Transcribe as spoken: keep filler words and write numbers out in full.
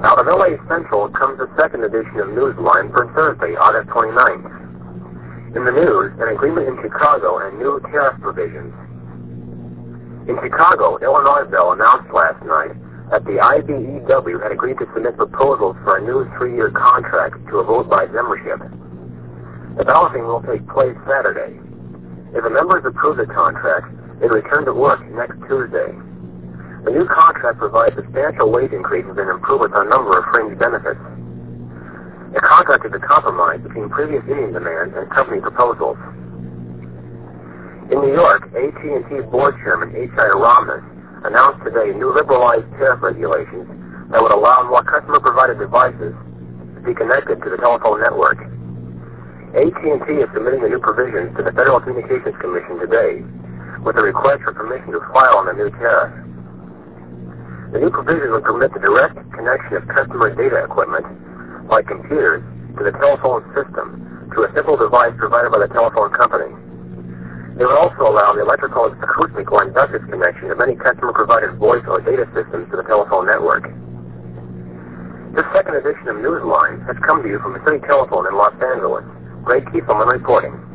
Out of L A Central comes the second edition of Newsline for Thursday, August twenty-ninth. In the news, an agreement in Chicago and new tariff provisions. In Chicago, Illinois Bell announced last night that the I B E W had agreed to submit proposals for a new three-year contract to a vote by membership. The balloting will take place Saturday. If the members approve the contract, they return to work next Tuesday. The new contract provides substantial wage increases and improvements on a number of fringe benefits. The contract is a compromise between previous union demands and company proposals. In New York, A T and T Board Chairman H I Romness announced today new liberalized tariff regulations that would allow more customer-provided devices to be connected to the telephone network. A T and T is submitting the new provisions to the Federal Communications Commission today with a request for permission to file on the new tariff. The new provisions would permit the direct connection of customer data equipment, like computers, to the telephone system to a simple device provided by the telephone company. They would also allow the electrical, acoustic, or inductive connection of any customer-provided voice or data systems to the telephone network. This second edition of Newsline has come to you from the City Telephone in Los Angeles. Ray Kiefelman reporting.